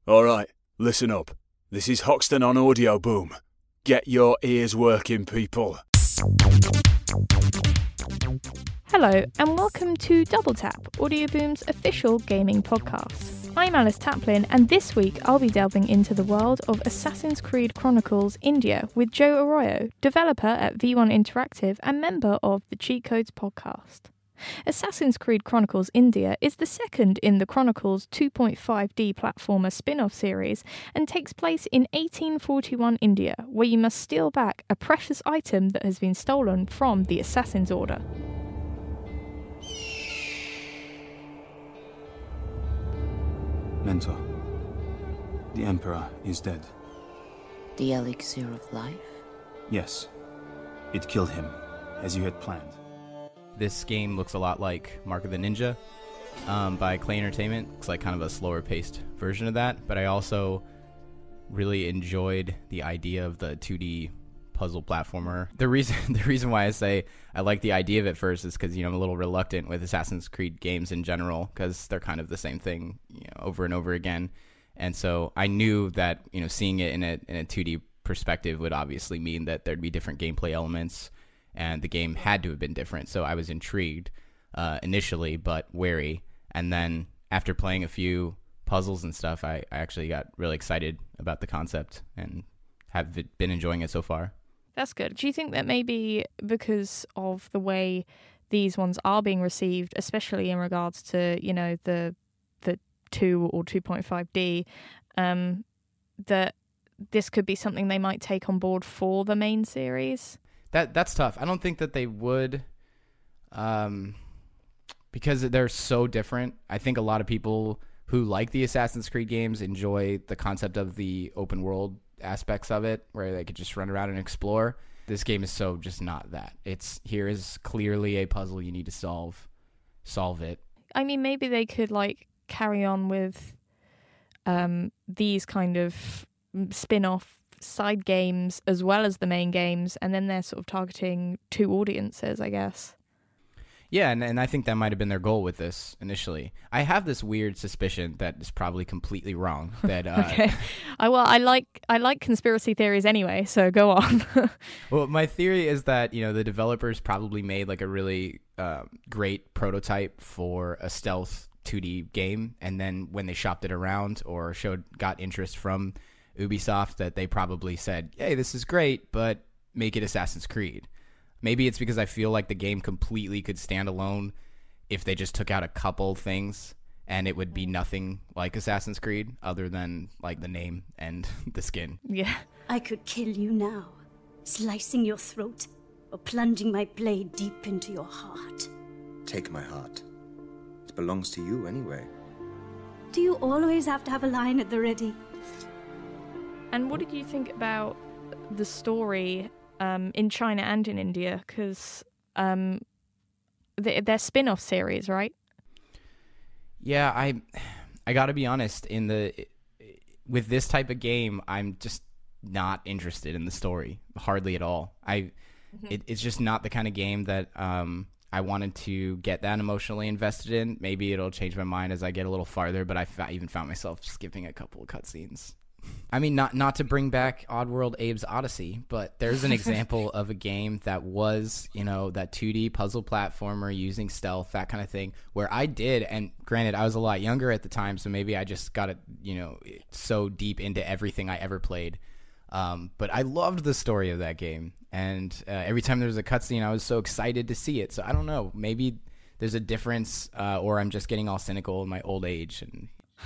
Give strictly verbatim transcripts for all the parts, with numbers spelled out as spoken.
All right, listen up. This is Hoxton on Audio Boom. Get your ears working, people. Hello, and welcome to Double Tap, Audio Boom's official gaming podcast. I'm Alice Taplin, and this week I'll be delving into the world of Assassin's Creed Chronicles India with Joe Arroyo, developer at V one Interactive and member of the Cheat Codes podcast. Assassin's Creed Chronicles India is the second in the Chronicles two point five D platformer spin-off series and takes place in eighteen forty-one India, where you must steal back a precious item that has been stolen from the Assassin's Order. Mentor, the Emperor is dead. The elixir of life? Yes, it killed him, as you had planned. This game looks a lot like Mark of the Ninja um, by Clay Entertainment. It's like kind of a slower paced version of that, but I also really enjoyed the idea of the two D puzzle platformer. The reason the reason why I say I like the idea of it first is because, you know, I'm a little reluctant with Assassin's Creed games in general because they're kind of the same thing, you know, over and over again. And so I knew that, you know, seeing it in a in a two D perspective would obviously mean that there'd be different gameplay elements, and the game had to have been different. So I was intrigued uh, initially, but wary. And then after playing a few puzzles and stuff, I, I actually got really excited about the concept and have been enjoying it so far. That's good. Do you think that maybe because of the way these ones are being received, especially in regards to, you know, the the two or two point five D, um, that this could be something they might take on board for the main series? That that's tough. I don't think that they would, um, because they're so different. I think a lot of people who like the Assassin's Creed games enjoy the concept of the open world aspects of it, where they could just run around and explore. This game is so just not that. It's here is clearly a puzzle you need to solve. Solve it. I mean, maybe they could like carry on with um, these kind of spin-off side games as well as the main games, and then they're sort of targeting two audiences, I guess. Yeah, and, and I think that might have been their goal with this initially. I have this weird suspicion that is probably completely wrong. That uh, okay, I well, I like I like conspiracy theories anyway, so go on. Well, my theory is that, you know, the developers probably made like a really uh, great prototype for a stealth two D game, and then when they shopped it around or showed got interest from Ubisoft, that they probably said, hey, this is great, but make it Assassin's Creed. Maybe it's because I feel like the game completely could stand alone if they just took out a couple things and it would be nothing like Assassin's Creed other than like the name and the skin. Yeah. I could kill you now, slicing your throat or plunging my blade deep into your heart. Take my heart. It belongs to you anyway. Do you always have to have a line at the ready? And what did you think about the story um, in China and in India? Because um, they're, they're spin-off series, right? Yeah, I I got to be honest. In the with this type of game, I'm just not interested in the story, hardly at all. I mm-hmm. it, it's just not the kind of game that um, I wanted to get that emotionally invested in. Maybe it'll change my mind as I get a little farther, but I fa- even found myself skipping a couple of cutscenes. I mean, not not to bring back Oddworld Abe's Odyssey, but there's an example of a game that was, you know, that two D puzzle platformer using stealth, that kind of thing, where I did, and granted, I was a lot younger at the time, so maybe I just got it, you know, so deep into everything I ever played. Um, but I loved the story of that game, and uh, every time there was a cutscene, I was so excited to see it. So I don't know, maybe there's a difference, uh, or I'm just getting all cynical in my old age, and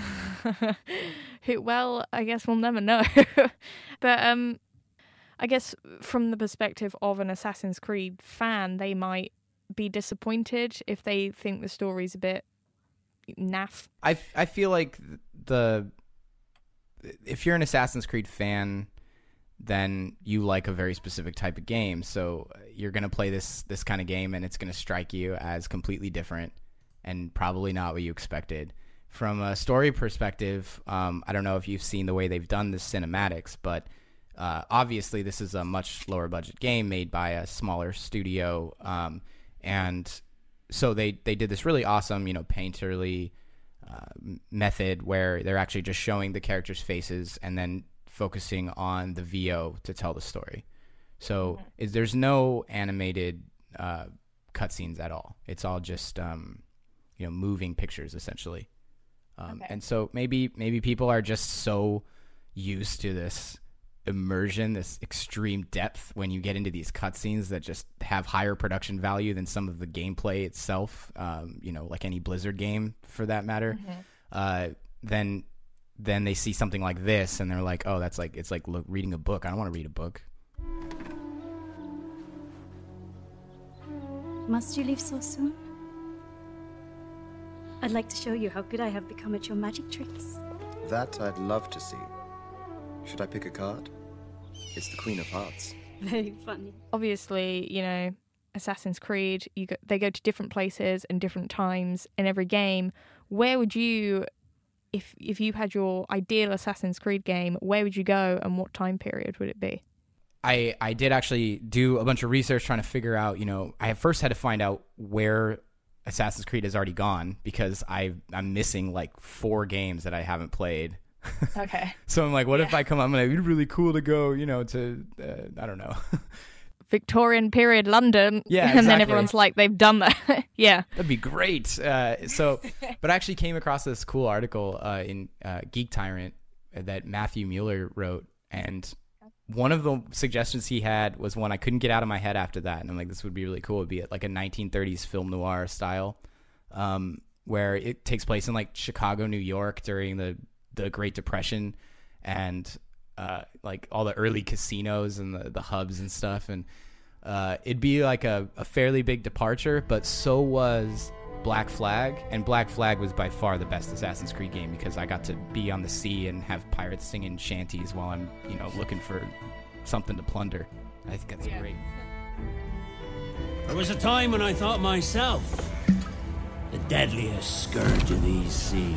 well, I guess we'll never know. But um, I guess from the perspective of an Assassin's Creed fan, they might be disappointed if they think the story's a bit naff. I, I feel like the if you're an Assassin's Creed fan, then you like a very specific type of game. So you're going to play this this kind of game, and it's going to strike you as completely different and probably not what you expected. From a story perspective, um, I don't know if you've seen the way they've done the cinematics, but uh, obviously this is a much lower budget game made by a smaller studio, um, and so they, they did this really awesome, you know, painterly uh, method where they're actually just showing the characters' faces and then focusing on the V O to tell the story. So mm-hmm. is, there's no animated uh, cutscenes at all. It's all just um, you know moving pictures essentially. Um, okay. And so maybe maybe people are just so used to this immersion, this extreme depth when you get into these cutscenes that just have higher production value than some of the gameplay itself, um, you know, like any Blizzard game for that matter, mm-hmm. uh, then then they see something like this and they're like, oh, that's like, it's like look, reading a book. I don't want to read a book. Must you leave so soon? I'd like to show you how good I have become at your magic tricks. That I'd love to see. Should I pick a card? It's the Queen of Hearts. Very funny. Obviously, you know, Assassin's Creed, you go, they go to different places and different times in every game. Where would you, if if you had your ideal Assassin's Creed game, where would you go and what time period would it be? I, I did actually do a bunch of research trying to figure out, you know, I first had to find out where Assassin's Creed has already gone because I, I'm missing like four games that I haven't played. Okay. So I'm like, what yeah. if I come, I'm like, it'd be really cool to go, you know, to, uh, I don't know. Victorian period London. Yeah, exactly. And then everyone's like, they've done that. Yeah. That'd be great. Uh, so, but I actually came across this cool article uh, in uh, Geek Tyrant that Matthew Mueller wrote. And one of the suggestions he had was one I couldn't get out of my head after that. And I'm like, this would be really cool. It'd be like a nineteen thirties film noir style um, where it takes place in like Chicago, New York during the the Great Depression and uh, like all the early casinos and the, the hubs and stuff. And uh, it'd be like a, a fairly big departure, but so was Black Flag. And Black Flag was by far the best Assassin's Creed game because I got to be on the sea and have pirates singing shanties while I'm, you know, looking for something to plunder. I think that's yeah. great. There was a time when I thought myself the deadliest scourge of these seas.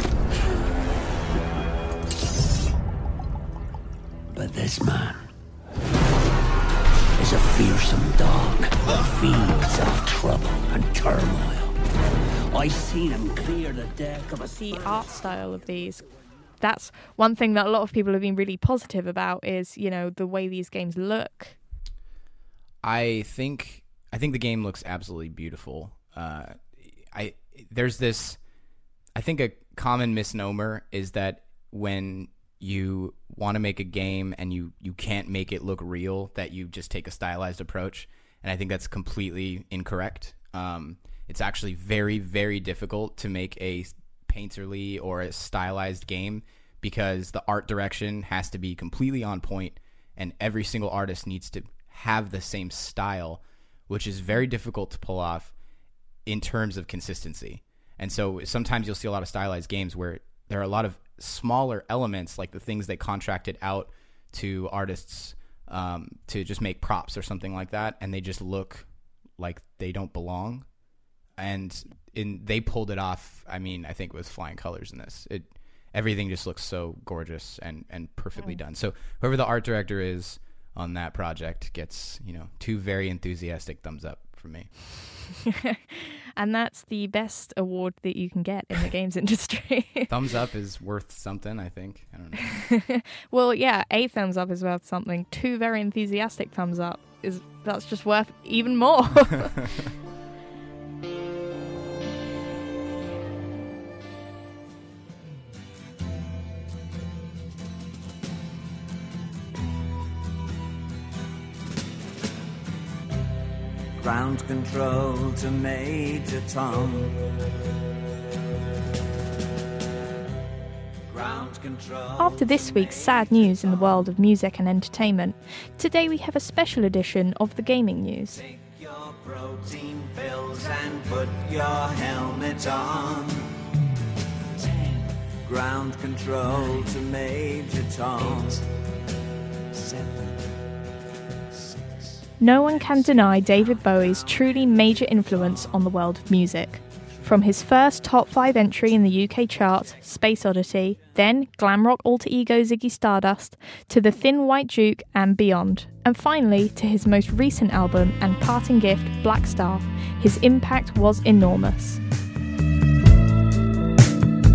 But this man is a fearsome dog that feeds off trouble and turmoil. I seen him clear the deck of a... The art style of these, that's one thing that a lot of people have been really positive about is, you know, the way these games look. I think I think the game looks absolutely beautiful. Uh, I there's this, I think a common misnomer is that when you want to make a game and you, you can't make it look real, that you just take a stylized approach. And I think that's completely incorrect. Um, it's actually very, very difficult to make a painterly or a stylized game because the art direction has to be completely on point and every single artist needs to have the same style, which is very difficult to pull off in terms of consistency. And so sometimes you'll see a lot of stylized games where there are a lot of smaller elements, like the things they contracted out to artists um, to just make props or something like that, and they just look like they don't belong. And in they pulled it off. I mean, I think with flying colors in this, it everything just looks so gorgeous and and perfectly done. So whoever the art director is on that project gets, you know, two very enthusiastic thumbs up from me. And that's the best award that you can get in the games industry. Thumbs up is worth something, I think. I don't know. Well, yeah, a thumbs up is worth something. Two very enthusiastic thumbs up is that's just worth even more. Ground control to Major Tom. Ground control. After this week's sad news in the world of music and entertainment, today we have a special edition of the gaming news. Take your protein pills and put your helmet on. Ten. Ground control to Major Tom. Eight. Seven. No one can deny David Bowie's truly major influence on the world of music. From his first top five entry in the U K chart, Space Oddity, then glam rock alter ego Ziggy Stardust, to The Thin White Duke and beyond, and finally to his most recent album and parting gift, Black Star, his impact was enormous.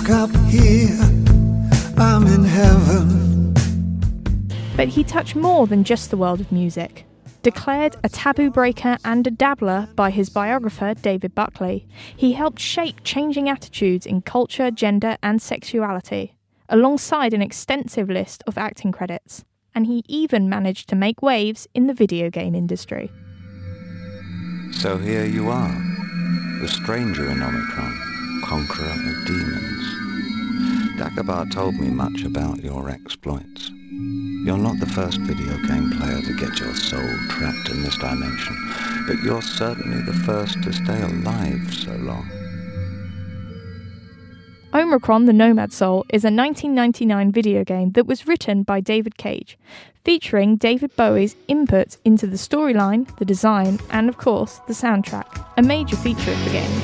stuck up here, I'm in heaven. But he touched more than just the world of music. Declared a taboo breaker and a dabbler by his biographer David Buckley, he helped shape changing attitudes in culture, gender and sexuality, alongside an extensive list of acting credits. And he even managed to make waves in the video game industry. So here you are, the stranger in Omicron, conqueror of demons. Dagobah told me much about your exploits. You're not the first video game player to get your soul trapped in this dimension, but you're certainly the first to stay alive so long. Omicron: The Nomad Soul is a nineteen ninety-nine video game that was written by David Cage, featuring David Bowie's input into the storyline, the design, and of course, the soundtrack, a major feature of the game.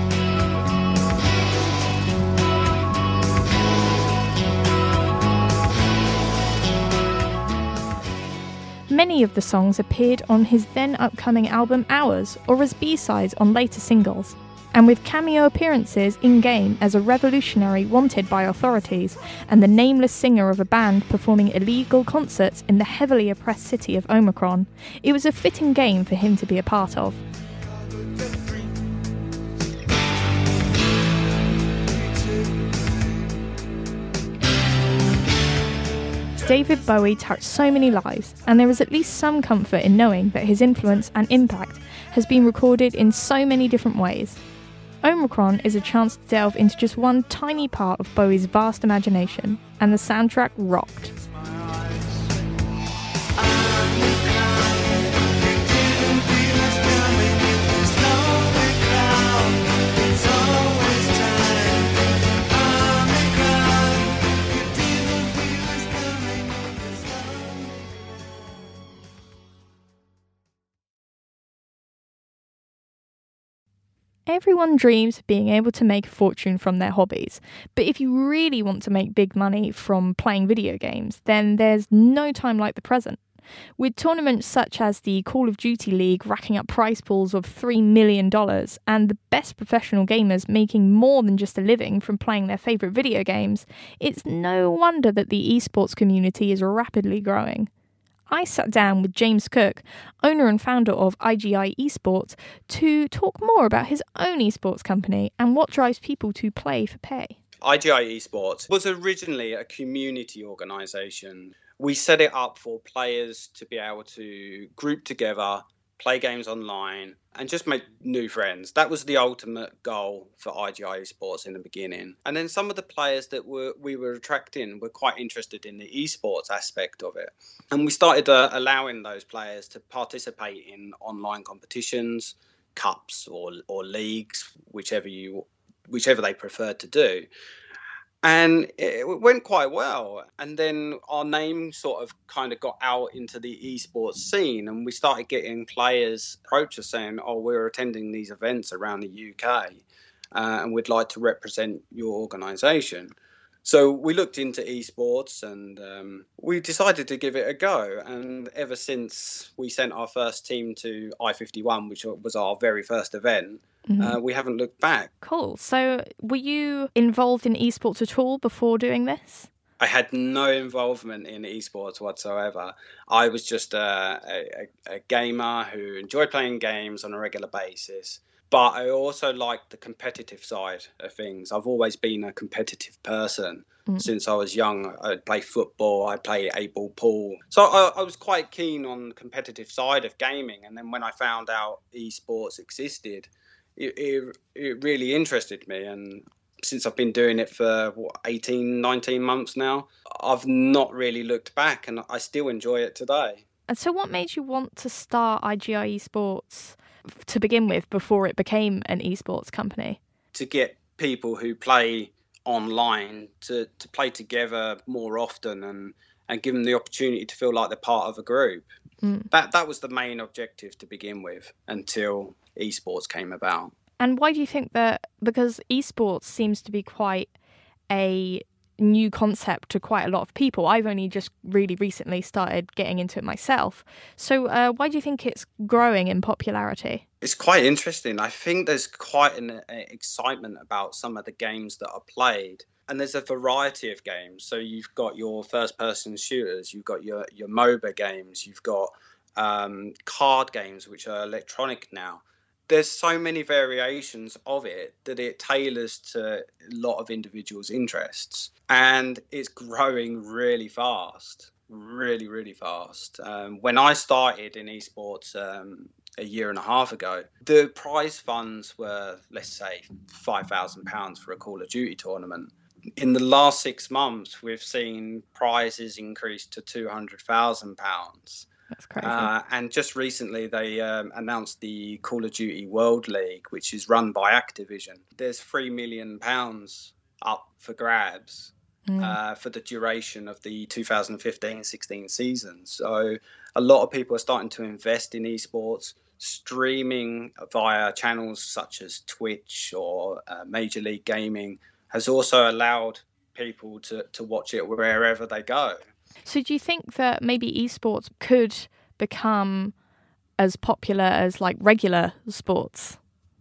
Many of the songs appeared on his then upcoming album Hours, or as B-sides on later singles, and with cameo appearances in-game as a revolutionary wanted by authorities and the nameless singer of a band performing illegal concerts in the heavily oppressed city of Omicron, it was a fitting game for him to be a part of. David Bowie touched so many lives, and there is at least some comfort in knowing that his influence and impact has been recorded in so many different ways. Omicron is a chance to delve into just one tiny part of Bowie's vast imagination, and the soundtrack rocked. Everyone dreams of being able to make a fortune from their hobbies, but if you really want to make big money from playing video games, then there's no time like the present. With tournaments such as the Call of Duty League racking up prize pools of three million dollars, and the best professional gamers making more than just a living from playing their favourite video games, it's no wonder that the esports community is rapidly growing. I sat down with James Cook, owner and founder of I G I Esports, to talk more about his own esports company and what drives people to play for pay. I G I Esports was originally a community organisation. We set it up for players to be able to group together, play games online, and just make new friends. That was the ultimate goal for I G I Esports in the beginning. And then some of the players that were we were attracting were quite interested in the esports aspect of it. And we started uh, allowing those players to participate in online competitions, cups or or leagues, whichever you whichever they preferred to do. And it went quite well. And then our name sort of kind of got out into the esports scene, and we started getting players approach us saying, oh, we're attending these events around the U K uh, and we'd like to represent your organisation. So we looked into esports and um, we decided to give it a go. And ever since we sent our first team to I fifty-one, which was our very first event, mm-hmm. uh, we haven't looked back. Cool. So were you involved in esports at all before doing this? I had no involvement in esports whatsoever. I was just a, a, a gamer who enjoyed playing games on a regular basis. But I also like the competitive side of things. I've always been a competitive person mm. since I was young. I play football, I play eight ball pool. So I, I was quite keen on the competitive side of gaming. And then when I found out esports existed, it, it, it really interested me. And since I've been doing it for what, eighteen, nineteen months now, I've not really looked back, and I still enjoy it today. And so what made you want to start I G I Esports to begin with before it became an esports company? To get people who play online to, to play together more often and, and give them the opportunity to feel like they're part of a group. Mm. That that was the main objective to begin with until esports came about. And why do you think that, because esports seems to be quite a new concept to quite a lot of people. I've only just really recently started getting into it myself. So uh, why do you think it's growing in popularity? It's quite interesting. I think there's quite an uh, excitement about some of the games that are played. And there's a variety of games. So you've got your first-person shooters, you've got your, your MOBA games, you've got um, card games, which are electronic now. There's so many variations of it that it tailors to a lot of individuals' interests. And it's growing really fast, really, really fast. Um, when I started in esports um, a year and a half ago, the prize funds were, let's say, five thousand pounds for a Call of Duty tournament. In the last six months, we've seen prizes increase to two hundred thousand pounds. That's crazy. Uh, and just recently, they um, announced the Call of Duty World League, which is run by Activision. There's three million pounds up for grabs mm. uh, for the duration of the two thousand fifteen sixteen season. So a lot of people are starting to invest in esports. Streaming via channels such as Twitch or uh, Major League Gaming has also allowed people to, to watch it wherever they go. So do you think that maybe esports could become as popular as like regular sports?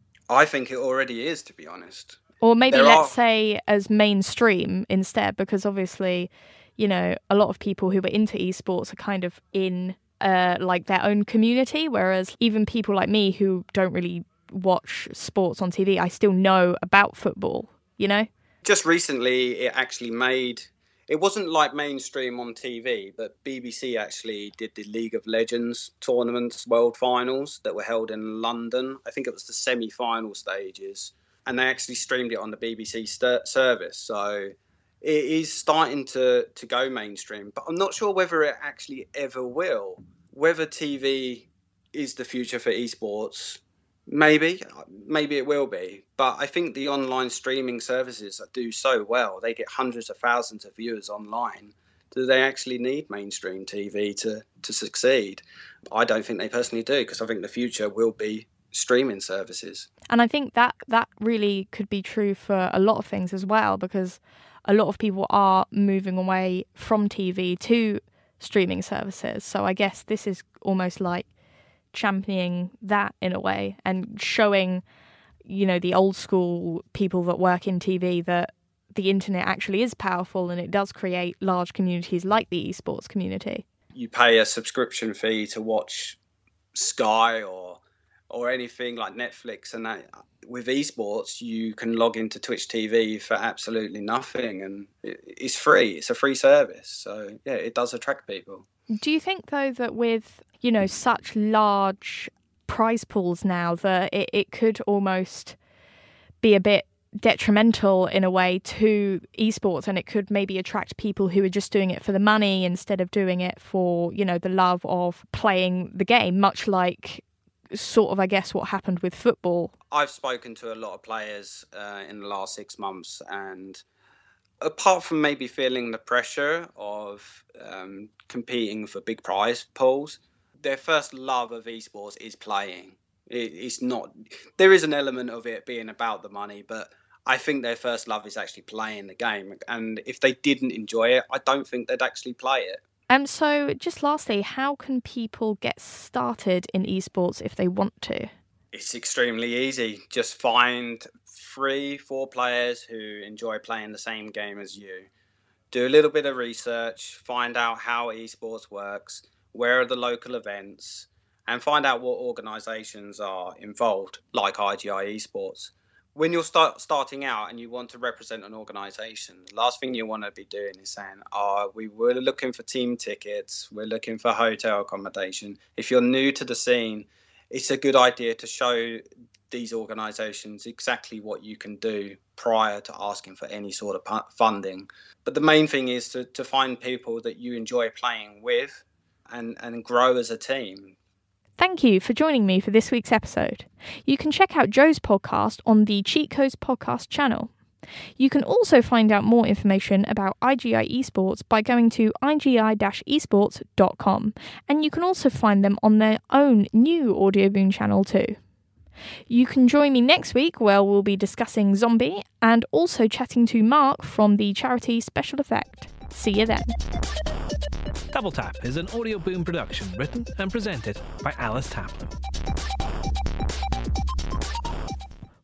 I think it already is, to be honest. Or maybe there let's are... say as mainstream instead, because obviously, you know, a lot of people who are into esports are kind of in uh, like their own community, whereas even people like me who don't really watch sports on T V, I still know about football, you know? Just recently, it actually made... It wasn't like mainstream on T V, but B B C actually did the League of Legends tournaments, world finals that were held in London. I think it was the semi-final stages. And they actually streamed it on the B B C st- service. So it is starting to, to go mainstream. But I'm not sure whether it actually ever will. Whether T V is the future for esports, maybe. Maybe it will be. But I think the online streaming services that do so well, they get hundreds of thousands of viewers online. Do they actually need mainstream T V to, to succeed? I don't think they personally do, because I think the future will be streaming services. And I think that that really could be true for a lot of things as well, because a lot of people are moving away from T V to streaming services. So I guess this is almost like championing that in a way and showing, you know, the old school people that work in T V that the internet actually is powerful and it does create large communities like the esports community. You pay a subscription fee to watch Sky or or anything like Netflix, and that, with esports you can log into Twitch T V for absolutely nothing, and it's free. It's a free service, so yeah, it does attract people. Do you think though that with, you know, such large prize pools now that it, it could almost be a bit detrimental in a way to esports, and it could maybe attract people who are just doing it for the money instead of doing it for, you know, the love of playing the game, much like sort of, I guess, what happened with football? I've spoken to a lot of players uh, in the last six months, and apart from maybe feeling the pressure of um, competing for big prize pools, their first love of esports is playing. It, it's not. There is an element of it being about the money, but I think their first love is actually playing the game. And if they didn't enjoy it, I don't think they'd actually play it. Um, so just lastly, how can people get started in esports if they want to? It's extremely easy. Just find three, four players who enjoy playing the same game as you. Do a little bit of research, find out how esports works, where are the local events, and find out what organisations are involved, like I G I Esports. When you're start, starting out and you want to represent an organisation, the last thing you want to be doing is saying, oh, we were looking for team tickets, we're looking for hotel accommodation. If you're new to the scene, it's a good idea to show these organisations exactly what you can do prior to asking for any sort of funding. But the main thing is to, to find people that you enjoy playing with and, and grow as a team. Thank you for joining me for this week's episode. You can check out Joe's podcast on the Cheat Codes podcast channel. You can also find out more information about I G I Esports by going to I G I esports dot com, and you can also find them on their own new Audioboom channel too. You can join me next week where we'll be discussing Zombie and also chatting to Mark from the charity Special Effect. See you then. Double Tap is an Audioboom production written and presented by Alice Taplin.